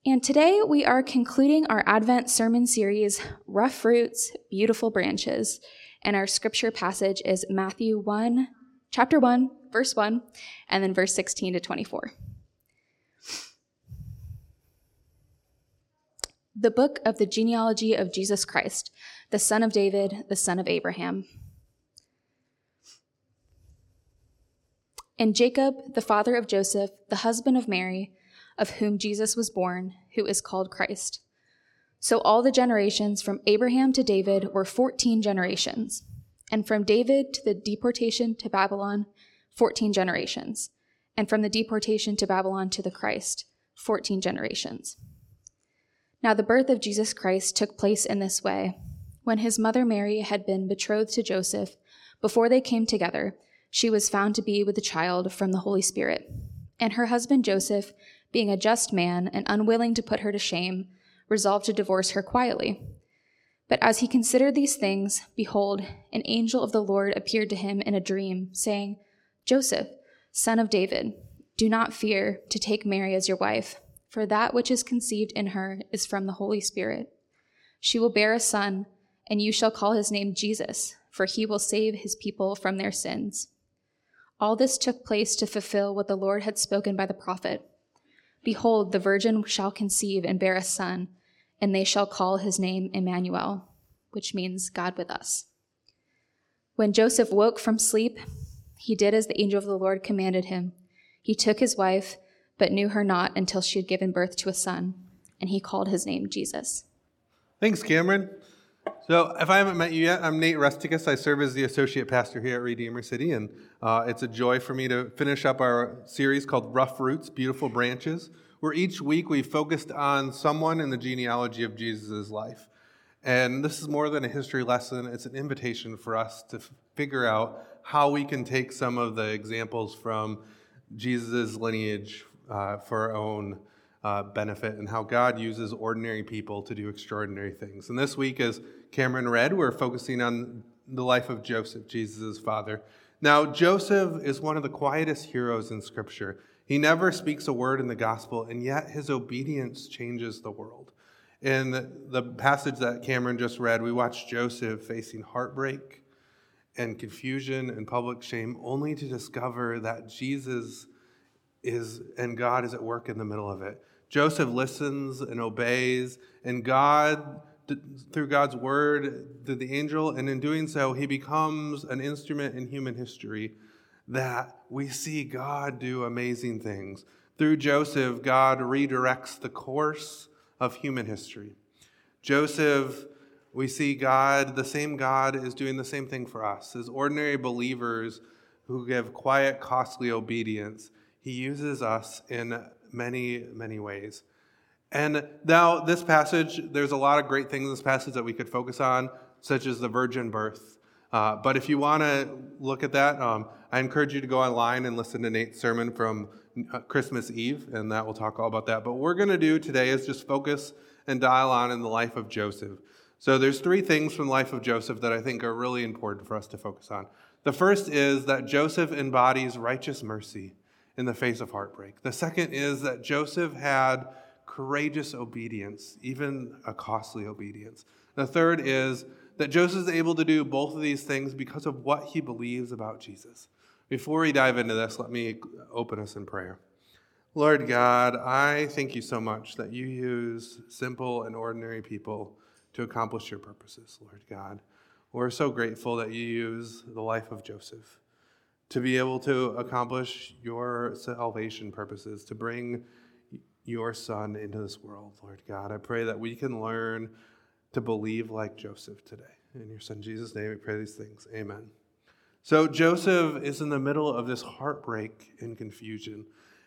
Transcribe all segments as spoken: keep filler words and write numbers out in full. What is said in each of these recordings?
And today we are concluding our Advent sermon series, Rough Roots, Beautiful Branches. And our scripture passage is Matthew one, chapter one, verse one, and then verse sixteen to twenty-four. The book of the genealogy of Jesus Christ, the son of David, the son of Abraham. And Jacob, the father of Joseph, the husband of Mary, of whom Jesus was born, who is called Christ. So all the generations from Abraham to David were fourteen generations, and from David to the deportation to Babylon, fourteen generations, and from the deportation to Babylon to the Christ, fourteen generations. Now the birth of Jesus Christ took place in this way. When his mother Mary had been betrothed to Joseph, before they came together, she was found to be with a child from the Holy Spirit. And her husband Joseph, being a just man and unwilling to put her to shame, resolved to divorce her quietly. But as he considered these things, behold, an angel of the Lord appeared to him in a dream, saying, Joseph, son of David, do not fear to take Mary as your wife, for that which is conceived in her is from the Holy Spirit. She will bear a son, and you shall call his name Jesus, for he will save his people from their sins. All this took place to fulfill what the Lord had spoken by the prophet. Behold, the virgin shall conceive and bear a son, and they shall call his name Emmanuel, which means God with us. When Joseph woke from sleep, he did as the angel of the Lord commanded him. He took his wife, but knew her not until she had given birth to a son, and he called his name Jesus. Thanks, Cameron. So if I haven't met you yet, I'm Nate Rusticus. I serve as the associate pastor here at Redeemer City, and uh, it's a joy for me to finish up our series called Rough Roots, Beautiful Branches, where each week we focused on someone in the genealogy of Jesus' life. And this is more than a history lesson. It's an invitation for us to f- figure out how we can take some of the examples from Jesus' lineage uh, for our own Uh, benefit and how God uses ordinary people to do extraordinary things. And this week, as Cameron read, we're focusing on the life of Joseph, Jesus' father. Now, Joseph is one of the quietest heroes in Scripture. He never speaks a word in the gospel, and yet his obedience changes the world. In the passage that Cameron just read, we watch Joseph facing heartbreak and confusion and public shame, only to discover that Jesus is and God is at work in the middle of it. Joseph listens and obeys, and God, through God's word, through the angel, and in doing so, he becomes an instrument in human history that we see God do amazing things. Through Joseph, God redirects the course of human history. Joseph, we see God, the same God, is doing the same thing for us. As ordinary believers who give quiet, costly obedience, he uses us in many, many ways. And now this passage, there's a lot of great things in this passage that we could focus on, such as the virgin birth. Uh, but if you want to look at that, um, I encourage you to go online and listen to Nate's sermon from uh, Christmas Eve, and that will talk all about that. But what we're going to do today is just focus and dial on in the life of Joseph. So there's three things from the life of Joseph that I think are really important for us to focus on. The first is that Joseph embodies righteous mercy in the face of heartbreak. The second is that Joseph had courageous obedience, even a costly obedience. The third is that Joseph is able to do both of these things because of what he believes about Jesus. Before we dive into this, let me open us in prayer. Lord God, I thank you so much that you use simple and ordinary people to accomplish your purposes, Lord God. We're so grateful that you use the life of Joseph to be able to accomplish your salvation purposes, to bring your son into this world, Lord God. I pray that we can learn to believe like Joseph today. In your son Jesus' name, we pray these things. Amen. So Joseph is in the middle of this heartbreak and confusion.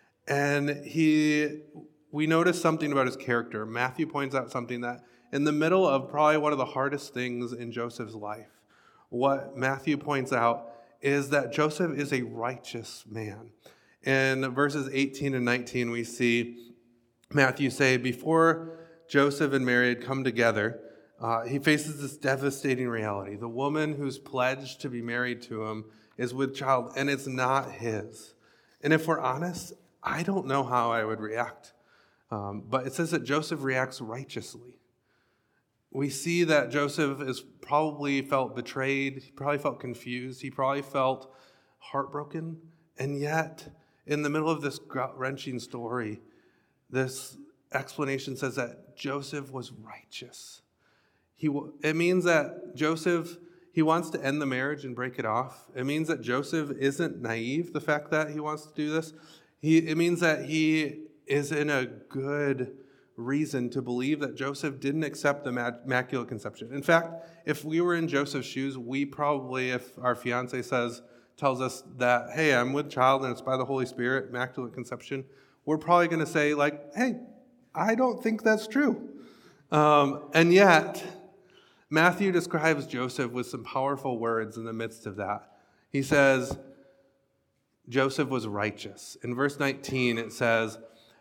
And he, we notice something about his character. Matthew points out something that in the middle of probably one of the hardest things in Joseph's life, what Matthew points out is that Joseph is a righteous man. In verses eighteen and nineteen, we see Matthew say, before Joseph and Mary had come together, uh, he faces this devastating reality. The woman who's pledged to be married to him is with child, and it's not his. And if we're honest, I don't know how I would react. Um, but it says that Joseph reacts righteously. We see that Joseph is probably felt betrayed. He probably felt confused. He probably felt heartbroken. And yet, in the middle of this gut-wrenching story, this explanation says that Joseph was righteous. He, it means that Joseph, he wants to end the marriage and break it off. It means that Joseph isn't naive, the fact that he wants to do this. He, it means that he is in a good reason to believe that Joseph didn't accept the Immaculate Conception. In fact, if we were in Joseph's shoes, we probably, if our fiance says, tells us that, hey, I'm with child and it's by the Holy Spirit, Immaculate Conception, we're probably going to say, like, hey, I don't think that's true. Um, and yet, Matthew describes Joseph with some powerful words in the midst of that. He says, Joseph was righteous. In verse nineteen, it says,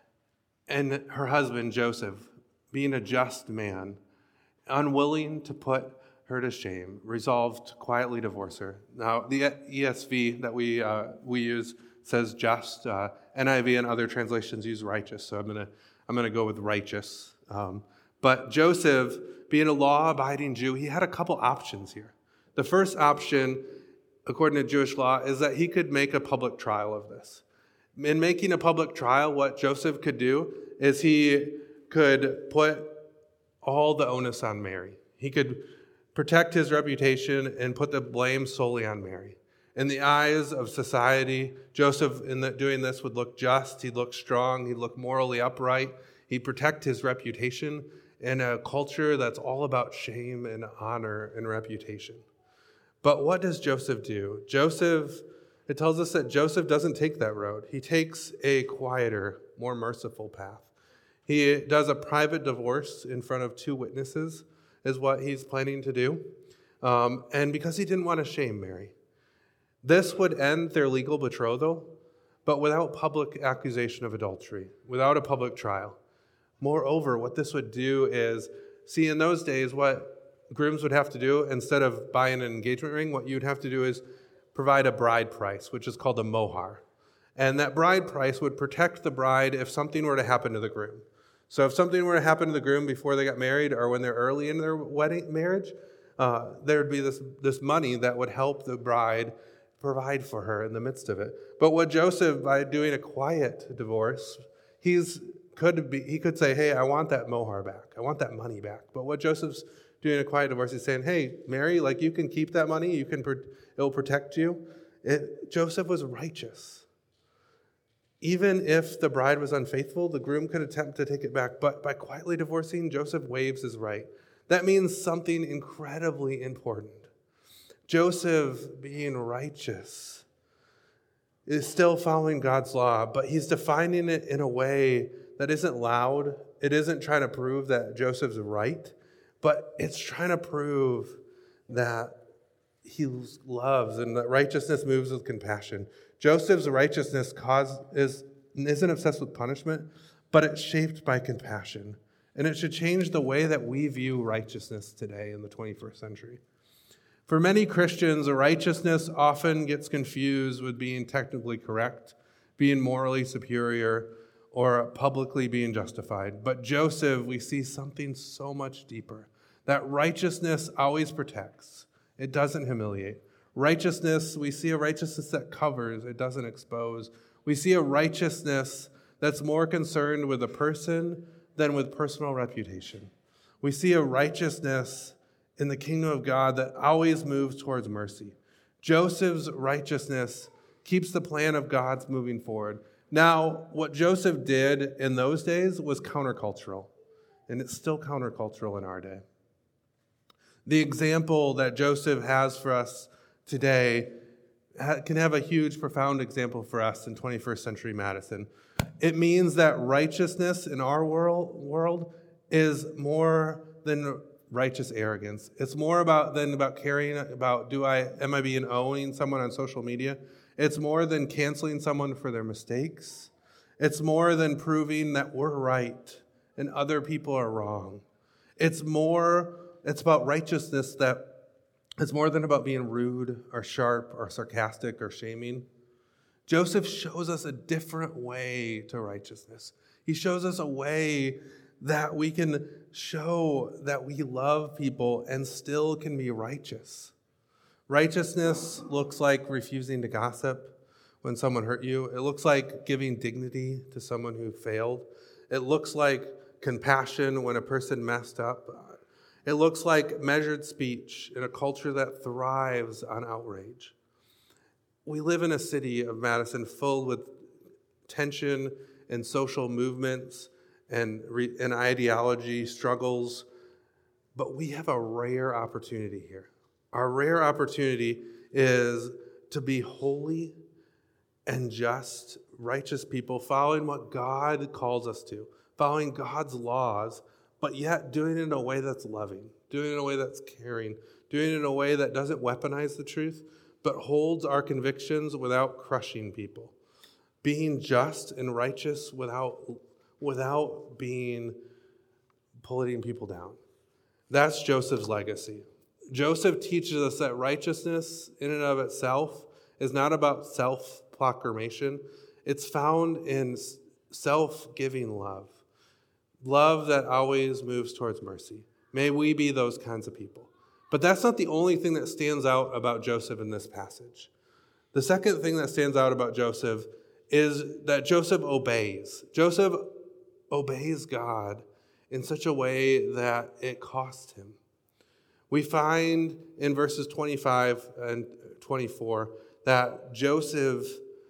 and her husband, Joseph, being a just man, unwilling to put her to shame, resolved to quietly divorce her. Now, the E S V that we uh, we use says just. Uh, N I V and other translations use righteous, so I'm gonna I'm gonna go with righteous. Um, but Joseph, being a law-abiding Jew, he had a couple options here. The first option, according to Jewish law, is that he could make a public trial of this. In making a public trial, what Joseph could do is he could put all the onus on Mary. He could protect his reputation and put the blame solely on Mary. In the eyes of society, Joseph, in the, doing this, would look just, he'd look strong, he'd look morally upright, he'd protect his reputation in a culture that's all about shame and honor and reputation. But what does Joseph do? Joseph... It tells us that Joseph doesn't take that road. He takes a quieter, more merciful path. He does a private divorce in front of two witnesses, is what he's planning to do. Um, and because he didn't want to shame Mary. This would end their legal betrothal, but without public accusation of adultery, without a public trial. Moreover, what this would do is, see, in those days, what grooms would have to do, instead of buying an engagement ring, what you'd have to do is provide a bride price, which is called a mohar. And that bride price would protect the bride if something were to happen to the groom. So if something were to happen to the groom before they got married or when they're early in their wedding marriage, uh, there would be this, this money that would help the bride provide for her in the midst of it. But what Joseph, by doing a quiet divorce, he's could be he could say, hey, I want that mohar back. I want that money back. But what Joseph's doing a quiet divorce, he's saying, hey, Mary, like you can keep that money. You can it will protect you. It, Joseph was righteous. Even if the bride was unfaithful, the groom could attempt to take it back. But by quietly divorcing, Joseph waives his right. That means something incredibly important. Joseph, being righteous, is still following God's law, but he's defining it in a way that isn't loud. It isn't trying to prove that Joseph's right, but it's trying to prove that he loves and that righteousness moves with compassion. Joseph's righteousness cause is, isn't obsessed with punishment, but it's shaped by compassion. And it should change the way that we view righteousness today in the twenty-first century. For many Christians, righteousness often gets confused with being technically correct, being morally superior, or publicly being justified. But Joseph, we see something so much deeper. That righteousness always protects. It doesn't humiliate. Righteousness, we see a righteousness that covers, it doesn't expose. We see a righteousness that's more concerned with a person than with personal reputation. We see a righteousness in the kingdom of God that always moves towards mercy. Joseph's righteousness keeps the plan of God's moving forward. Now, what Joseph did in those days was countercultural, and it's still countercultural in our day. The example that Joseph has for us today can have a huge, profound example for us in twenty-first century Madison. It means that righteousness in our world, world is more than righteous arrogance. It's more about than about caring about, do I, am I being owning someone on social media? It's more than canceling someone for their mistakes. It's more than proving that we're right and other people are wrong. It's more It's about righteousness that it's more than about being rude or sharp or sarcastic or shaming. Joseph shows us a different way to righteousness. He shows us a way that we can show that we love people and still can be righteous. Righteousness looks like refusing to gossip when someone hurt you. It looks like giving dignity to someone who failed. It looks like compassion when a person messed up. It looks like measured speech in a culture that thrives on outrage. We live in a city of Madison filled with tension and social movements and, re- and ideology struggles, but we have a rare opportunity here. Our rare opportunity is to be holy and just, righteous people, following what God calls us to, following God's laws, but yet doing it in a way that's loving, doing it in a way that's caring, doing it in a way that doesn't weaponize the truth, but holds our convictions without crushing people, being just and righteous without, without being pulling people down. That's Joseph's legacy. Joseph teaches us that righteousness in and of itself is not about self-proclamation. It's found in self-giving love, love that always moves towards mercy. May we be those kinds of people. But that's not the only thing that stands out about Joseph in this passage. The second thing that stands out about Joseph is that Joseph obeys. Joseph obeys God in such a way that it cost him. We find in verses twenty-five and twenty-four that Joseph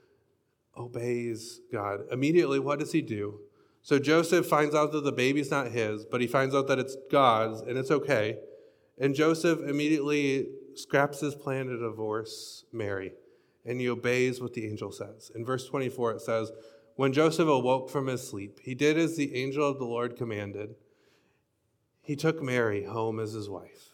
obeys God. Immediately, what does he do? So Joseph finds out that the baby's not his, but he finds out that it's God's, and it's okay. And Joseph immediately scraps his plan to divorce Mary, and he obeys what the angel says. In verse twenty-four, it says, "When Joseph awoke from his sleep, he did as the angel of the Lord commanded. He took Mary home as his wife."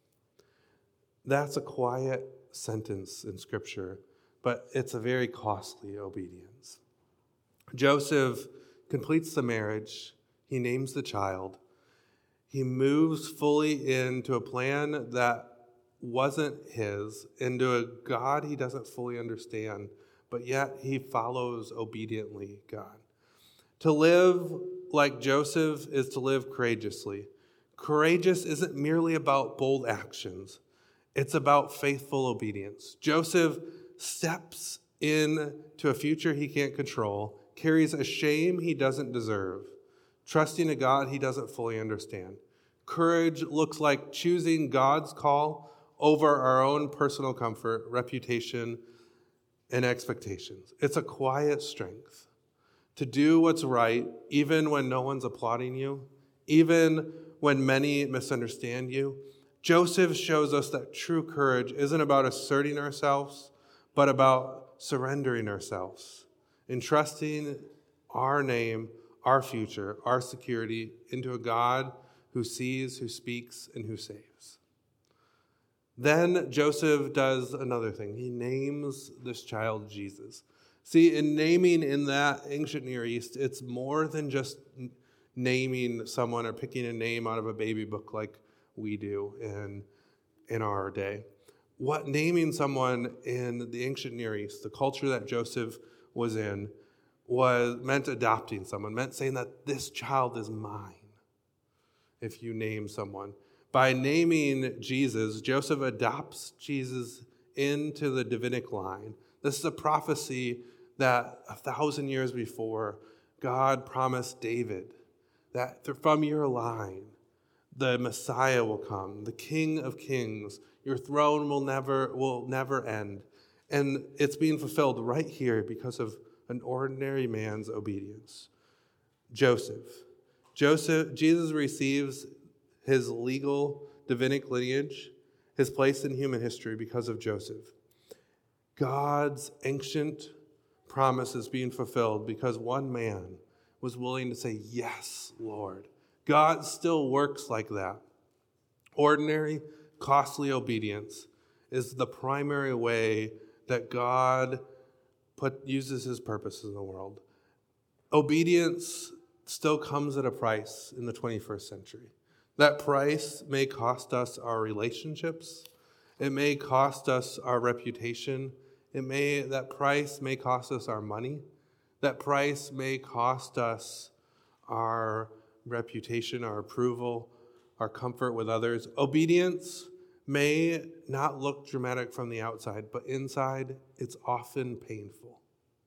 That's a quiet sentence in Scripture, but it's a very costly obedience. Joseph completes the marriage. He names the child. He moves fully into a plan that wasn't his, into a God he doesn't fully understand, but yet he follows obediently God. To live like Joseph is to live courageously. Courageous isn't merely about bold actions. It's about faithful obedience. Joseph steps into a future he can't control, carries a shame he doesn't deserve, trusting a God he doesn't fully understand. Courage looks like choosing God's call over our own personal comfort, reputation, and expectations. It's a quiet strength to do what's right, even when no one's applauding you, even when many misunderstand you. Joseph shows us that true courage isn't about asserting ourselves, but about surrendering ourselves, entrusting our name, our future, our security into a God who sees, who speaks, and who saves. Then Joseph does another thing. He names this child Jesus. See, in naming in that ancient Near East, it's more than just naming someone or picking a name out of a baby book like we do in, in our day. What naming someone in the ancient Near East, the culture that Joseph was in, was meant adopting someone, meant saying that this child is mine. If you name someone. By naming Jesus, Joseph adopts Jesus into the Davidic line. This is a prophecy that a thousand years before, God promised David that from your line, the Messiah will come, the King of Kings. Your throne will never, will never end. And it's being fulfilled right here because of an ordinary man's obedience. Joseph. Joseph, Jesus receives his legal Davidic lineage, his place in human history because of Joseph. God's ancient promise is being fulfilled because one man was willing to say, "Yes, Lord." God still works like that. Ordinary, costly obedience is the primary way that God put, uses his purpose in the world. Obedience still comes at a price in the twenty-first century. That price may cost us our relationships. It may cost us our reputation. It may, that price may cost us our money. That price may cost us our reputation, our approval, our comfort with others. Obedience may not look dramatic from the outside, but inside, it's often painful.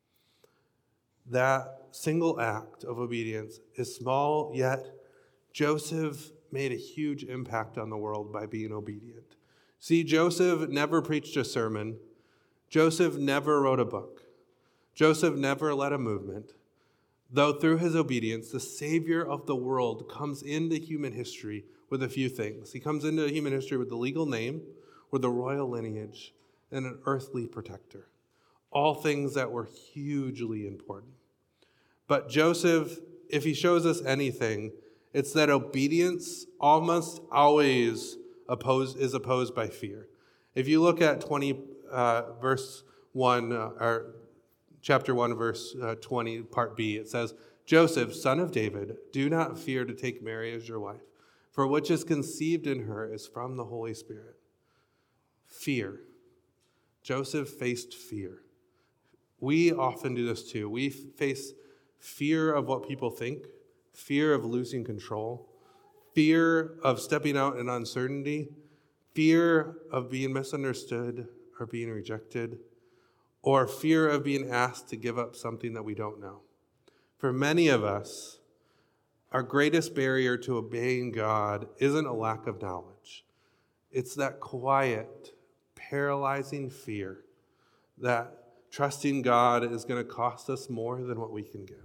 That single act of obedience is small, yet Joseph made a huge impact on the world by being obedient. See, Joseph never preached a sermon. Joseph never wrote a book. Joseph never led a movement. Though through his obedience, the Savior of the world comes into human history with a few things. He comes into human history with the legal name, with a royal lineage, and an earthly protector. All things that were hugely important. But Joseph, if he shows us anything, it's that obedience almost always opposed, is opposed by fear. If you look at twenty, uh, verse one, uh, or chapter one, verse uh, twenty, part B, it says, Joseph, son of David, do not fear to take Mary as your wife, for which is conceived in her is from the Holy Spirit. Fear. Joseph faced fear. We often do this too. We face fear of what people think, fear of losing control, fear of stepping out in uncertainty, fear of being misunderstood or being rejected, or fear of being asked to give up something that we don't know. For many of us, our greatest barrier to obeying God isn't a lack of knowledge. It's that quiet, paralyzing fear that trusting God is going to cost us more than what we can give.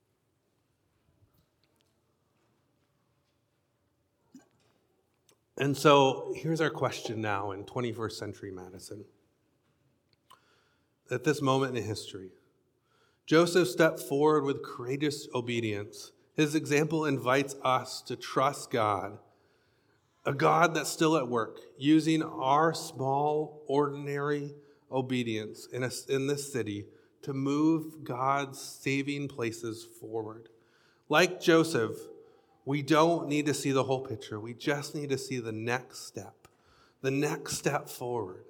And so here's our question now in twenty-first century Madison. At this moment in history, Joseph stepped forward with courageous obedience. His example invites us to trust God, a God that's still at work, using our small, ordinary obedience in, a, in this city to move God's saving places forward. Like Joseph, we don't need to see the whole picture. We just need to see the next step, the next step forward.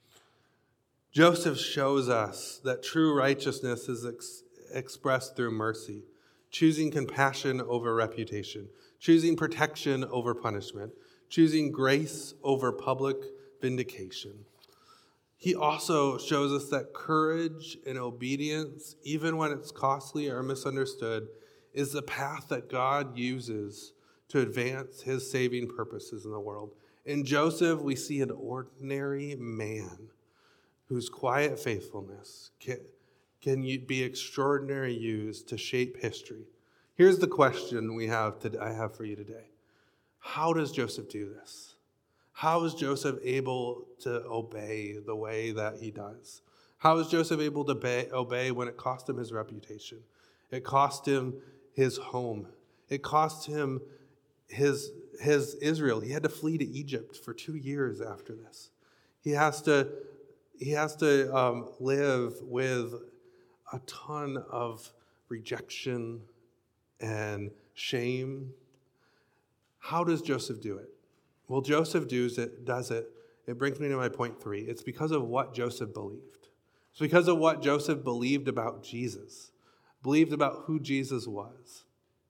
Joseph shows us that true righteousness is ex- expressed through mercy, choosing compassion over reputation, choosing protection over punishment, choosing grace over public vindication. He also shows us that courage and obedience, even when it's costly or misunderstood, is the path that God uses to advance his saving purposes in the world. In Joseph, we see an ordinary man whose quiet faithfulness can, can be extraordinarily used to shape history. Here's the question we have to, I have for you today. How does Joseph do this? How is Joseph able to obey the way that he does? How is Joseph able to obey, obey when it cost him his reputation? It cost him his home. It cost him his, his Israel. He had to flee to Egypt for two years after this. He has to, he has to um, live with a ton of rejection and shame. How does Joseph do it? Well, Joseph does it, does it. It brings me to my point three. It's because of what Joseph believed. It's because of what Joseph believed about Jesus, believed about who Jesus was.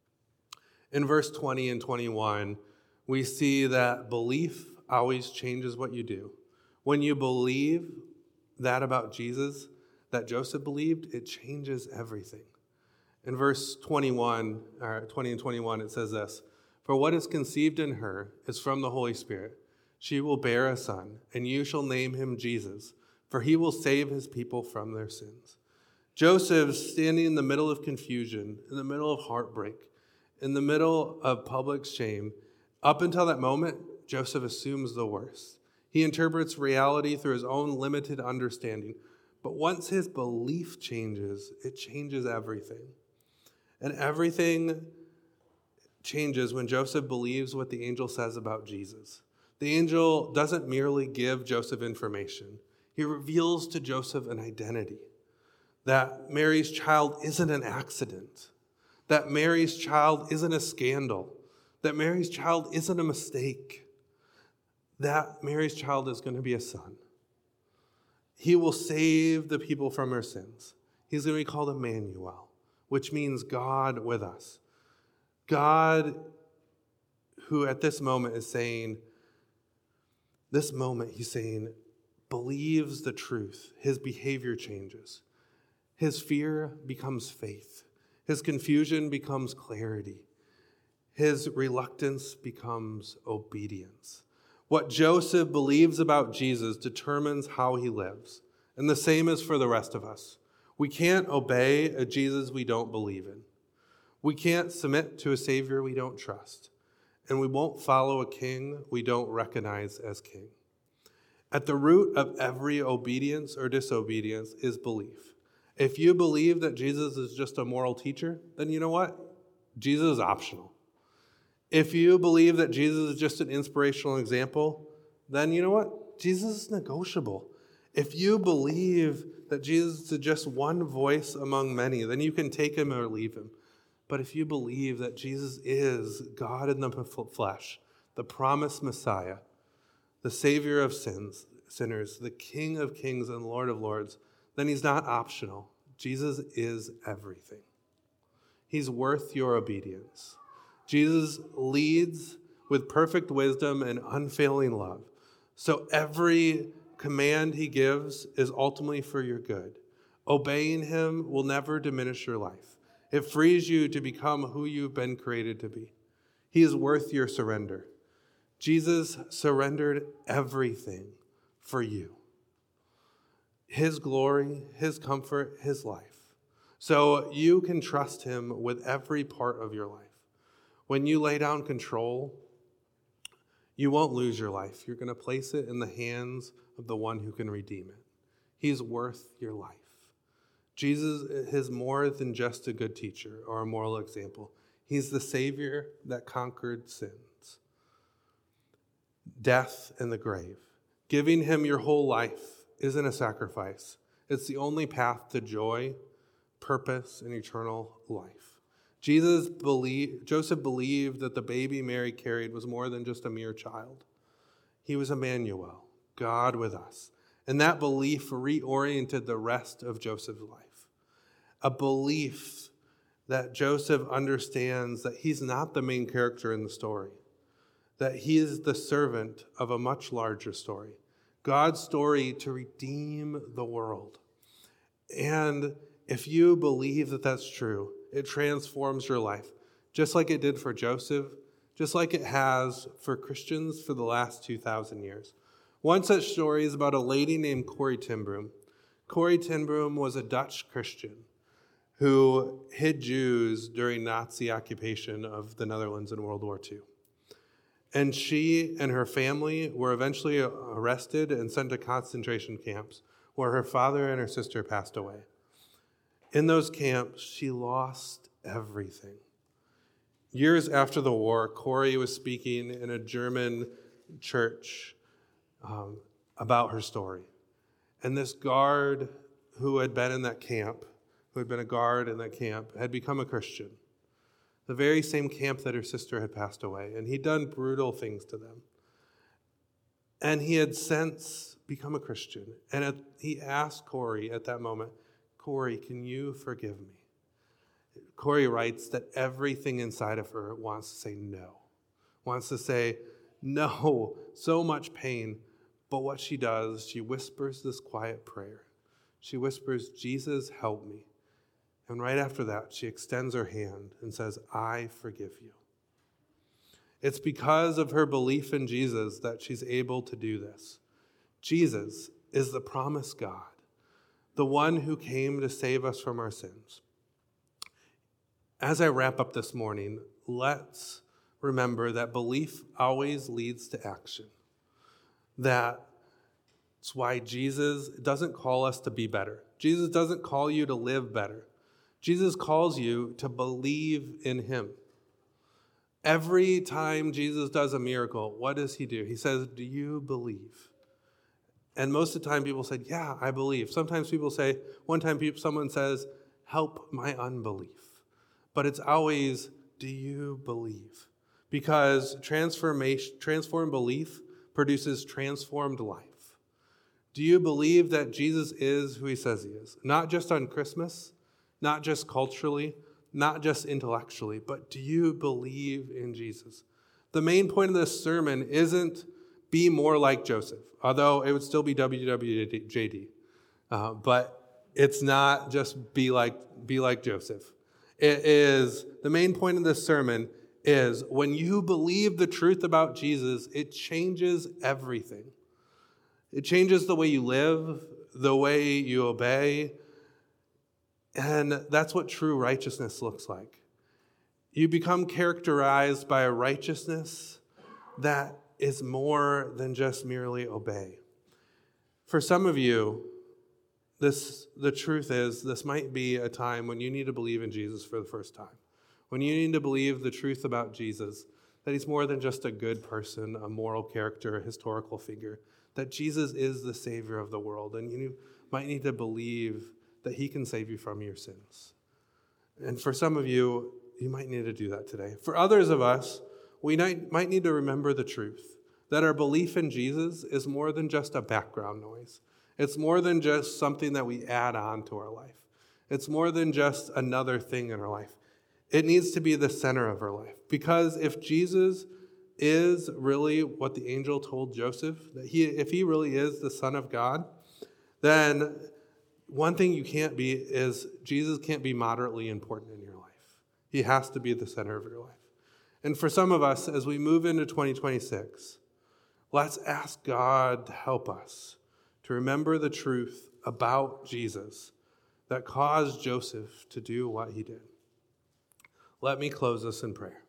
In verse twenty and twenty-one, we see that belief always changes what you do. When you believe that about Jesus, that Joseph believed, it changes everything. In verse twenty-one, or twenty and twenty-one, it says this, "For what is conceived in her is from the Holy Spirit. She will bear a son, and you shall name him Jesus, for he will save his people from their sins." Joseph, standing in the middle of confusion, in the middle of heartbreak, in the middle of public shame, up until that moment, Joseph assumes the worst. He interprets reality through his own limited understanding. But once his belief changes, it changes everything. And everything changes when Joseph believes what the angel says about Jesus. The angel doesn't merely give Joseph information. He reveals to Joseph an identity. That Mary's child isn't an accident. That Mary's child isn't a scandal. That Mary's child isn't a mistake. That Mary's child is going to be a son. He will save the people from their sins. He's going to be called Emmanuel, which means God with us. God, who at this moment is saying, this moment he's saying, believes the truth. His behavior changes. His fear becomes faith. His confusion becomes clarity. His reluctance becomes obedience. What Joseph believes about Jesus determines how he lives. And the same is for the rest of us. We can't obey a Jesus we don't believe in. We can't submit to a Savior we don't trust. And we won't follow a king we don't recognize as king. At the root of every obedience or disobedience is belief. If you believe that Jesus is just a moral teacher, then you know what? Jesus is optional. If you believe that Jesus is just an inspirational example, then you know what? Jesus is negotiable. If you believe that Jesus is just one voice among many, then you can take him or leave him. But if you believe that Jesus is God in the flesh, the promised Messiah, the Savior of sins, sinners, the King of kings and Lord of lords, then he's not optional. Jesus is everything. He's worth your obedience. Jesus leads with perfect wisdom and unfailing love. So every command he gives is ultimately for your good. Obeying him will never diminish your life. It frees you to become who you've been created to be. He is worth your surrender. Jesus surrendered everything for you. His glory, his comfort, his life. So you can trust him with every part of your life. When you lay down control, you won't lose your life. You're going to place it in the hands of the one who can redeem it. He's worth your life. Jesus is more than just a good teacher or a moral example. He's the Savior that conquered sins, death, and the grave. Giving him your whole life isn't a sacrifice. It's the only path to joy, purpose, and eternal life. Jesus believed, Joseph believed that the baby Mary carried was more than just a mere child. He was Emmanuel, God with us. And that belief reoriented the rest of Joseph's life. A belief that Joseph understands that he's not the main character in the story, that he is the servant of a much larger story, God's story to redeem the world. And if you believe that that's true, it transforms your life, just like it did for Joseph, just like it has for Christians for the last two thousand years. One such story is about a lady named Corrie ten Boom. Corrie ten Boom was a Dutch Christian who hid Jews during Nazi occupation of the Netherlands in World War Two. And she and her family were eventually arrested and sent to concentration camps where her father and her sister passed away. In those camps, she lost everything. Years after the war, Corrie was speaking in a German church um, about her story. And this guard who had been in that camp, who had been a guard in that camp, had become a Christian. The very same camp that her sister had passed away. And he'd done brutal things to them. And he had since become a Christian. And at, he asked Corrie at that moment, Corrie, can you forgive me? Corrie writes that everything inside of her wants to say no. Wants to say, no, so much pain. But what she does, she whispers this quiet prayer. She whispers, Jesus, help me. And right after that, she extends her hand and says, I forgive you. It's because of her belief in Jesus that she's able to do this. Jesus is the promised God, the one who came to save us from our sins. As I wrap up this morning, let's remember that belief always leads to action. That's why Jesus doesn't call us to be better. Jesus doesn't call you to live better. Jesus calls you to believe in him. Every time Jesus does a miracle, what does he do? He says, do you believe? And most of the time people said, yeah, I believe. Sometimes people say, one time people, someone says, help my unbelief. But it's always, do you believe? Because transformation, transformed belief produces transformed life. Do you believe that Jesus is who he says he is? Not just on Christmas, not just culturally, not just intellectually, but do you believe in Jesus? The main point of this sermon isn't be more like Joseph, although it would still be W W J D. Uh, but it's not just be like be like Joseph. It is, the main point of this sermon is when you believe the truth about Jesus, it changes everything. It changes the way you live, the way you obey, and that's what true righteousness looks like. You become characterized by a righteousness that is more than just merely obey. For some of you, this the truth is this might be a time when you need to believe in Jesus for the first time. When you need to believe the truth about Jesus, that he's more than just a good person, a moral character, a historical figure, that Jesus is the Savior of the world, and you might need to believe that he can save you from your sins. And for some of you, you might need to do that today. For others of us, we might need to remember the truth, that our belief in Jesus is more than just a background noise. It's more than just something that we add on to our life. It's more than just another thing in our life. It needs to be the center of our life. Because if Jesus is really what the angel told Joseph, that he, if he really is the Son of God, then one thing you can't be is Jesus can't be moderately important in your life. He has to be the center of your life. And for some of us, as we move into twenty twenty-six, let's ask God to help us to remember the truth about Jesus that caused Joseph to do what he did. Let me close this in prayer.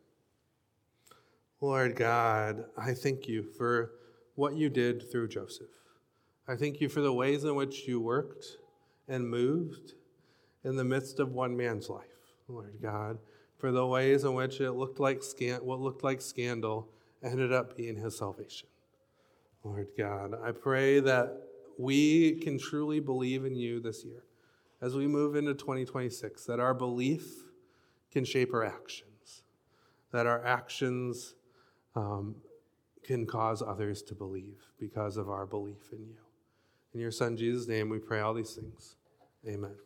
Lord God, I thank you for what you did through Joseph. I thank you for the ways in which you worked and moved in the midst of one man's life. Lord God, for the ways in which it looked like scan- what looked like scandal ended up being his salvation. Lord God, I pray that we can truly believe in you this year as we move into twenty twenty-six, that our belief can shape our actions, that our actions um, can cause others to believe because of our belief in you. In your Son, Jesus' name, we pray all these things. Amen.